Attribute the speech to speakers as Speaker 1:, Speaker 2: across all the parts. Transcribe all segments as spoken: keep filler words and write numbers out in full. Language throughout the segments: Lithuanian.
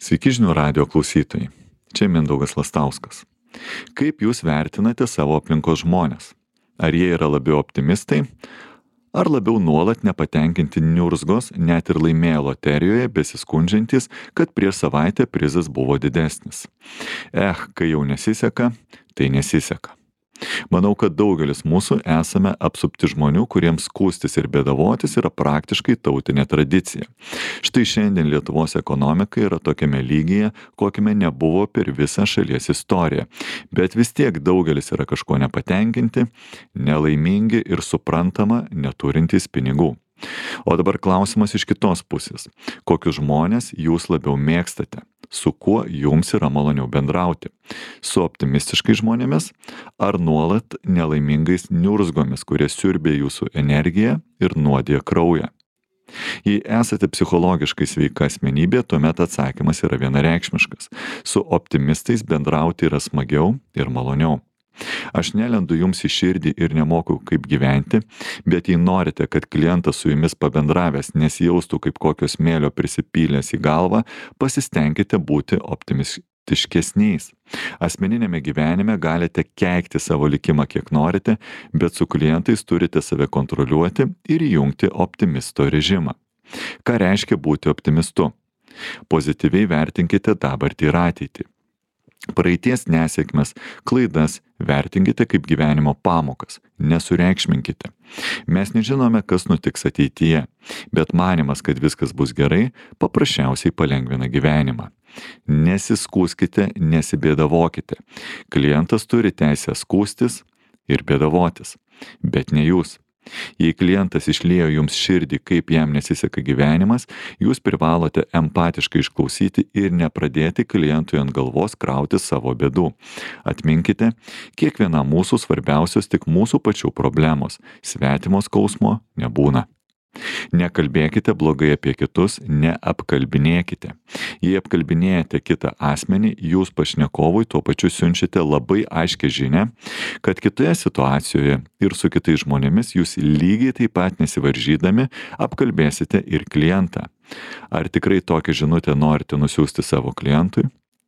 Speaker 1: Sveiki žinių radijo klausytojai. Čia Mindaugas Lastauskas. Kaip jūs vertinate savo aplinkos žmones? Ar jie yra labiau optimistai, ar labiau nuolat nepatenkinti niurzgos, net ir laimėję loterijoje besiskundžiantys, kad prieš savaitę prizas buvo didesnis? Eh, kai jau nesiseka, tai nesiseka. Manau, kad daugelis mūsų esame apsupti žmonių, kuriems skųstis ir bėdavotis yra praktiškai tautinė tradicija. Štai šiandien Lietuvos ekonomika yra tokiame lygyje, kokiame nebuvo per visą šalies istoriją. Bet vis tiek daugelis yra kažko nepatenkinti, nelaimingi ir suprantama neturintys pinigų. O dabar klausimas iš kitos pusės. Kokius žmonės jūs labiau mėgstate? Su kuo jums yra maloniau bendrauti? Su optimistiškais žmonėmis ar nuolat nelaimingais niurzgomis, kurie siurbia jūsų energiją ir nuodija kraują? Jei esate psichologiškai sveika asmenybė, tuomet atsakymas yra vienareikšmiškas. Su optimistais bendrauti yra smagiau ir maloniau. Aš nelendu jums į širdį ir nemokau, kaip gyventi, bet jei norite, kad klientas su jumis pabendravęs nesijaustų kaip kokio smėlio prisipylęs į galvą, pasistengkite būti optimistiškesniais. Asmeninėme gyvenime galite keikti savo likimą kiek norite, bet su klientais turite save kontroliuoti ir įjungti optimisto režimą. Ką reiškia būti optimistu? Pozityviai vertinkite dabartį ir ateitį. Praeities nesėkmes, klaidas vertinkite kaip gyvenimo pamokas, nesureikšminkite. Mes nežinome, kas nutiks ateityje, bet manimas, kad viskas bus gerai, paprasčiausiai palengvina gyvenimą. Nesiskųskite, nesibėdavokite. Klientas turi teisę skųstis ir bėdavotis, bet ne jūs. Jei klientas išliejo jums širdį, kaip jam nesiseka gyvenimas, jūs privalote empatiškai išklausyti ir nepradėti klientui ant galvos krauti savo bėdų. Atminkite, kiekviena mūsų svarbiausios tik mūsų pačių problemos, svetimo skausmo nebūna. Nekalbėkite blogai apie kitus, neapkalbinėkite. Jei apkalbinėjate kitą asmenį, jūs pašnekovui tuo pačiu siunčiate labai aiškią žinią, kad kitoje situacijoje ir su kitais žmonėmis jūs lygiai taip pat nesivaržydami apkalbėsite ir klientą. Ar tikrai tokią žinutę norite nusiųsti savo klientui?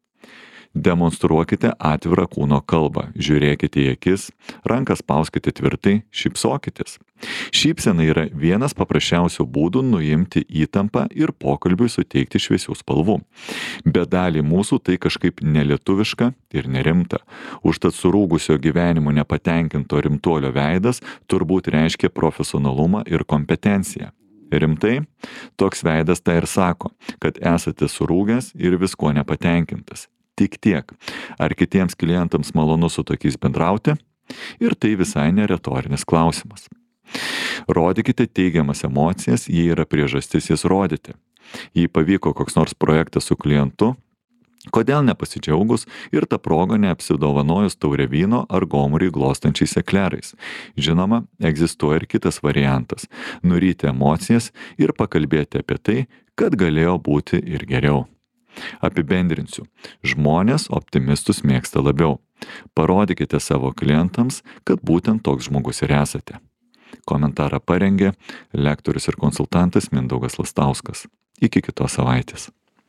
Speaker 1: Demonstruokite atvirą kūno kalbą, žiūrėkite į akis, rankas spauskite tvirtai, šypsokitės. Šypsena yra vienas paprasčiausių būdų nuimti įtampą ir pokalbiui suteikti šviesių spalvų. Bet dalį mūsų tai kažkaip nelietuviška ir nerimta. Užtat surūgusio gyvenimo nepatenkinto rimtuolio veidas turbūt reiškia profesionalumą ir kompetenciją. Rimtai, toks veidas tai ir sako, kad esate surūgęs ir viskuo nepatenkintas. Tik tiek. Ar kitiems klientams malonu su tokiais bendrauti? Ir tai visai neretorinis klausimas. Rodykite teigiamas emocijas, jei yra priežastis jas rodyti. Jei pavyko koks nors projektas su klientu, kodėl nepasidžiaugus ir tą progą neapsidovanojus taurę vyno ar gomurį glostančiais eklerais? Žinoma, egzistuoja ir kitas variantas – nuryti emocijas ir pakalbėti apie tai, kad galėjo būti ir geriau. Apibendrinsiu. Žmonės optimistus mėgsta labiau. Parodykite savo klientams, kad būtent toks žmogus ir esate. Komentarą parengė lektorius ir konsultantas Mindaugas Lastauskas. Iki kitos savaitės.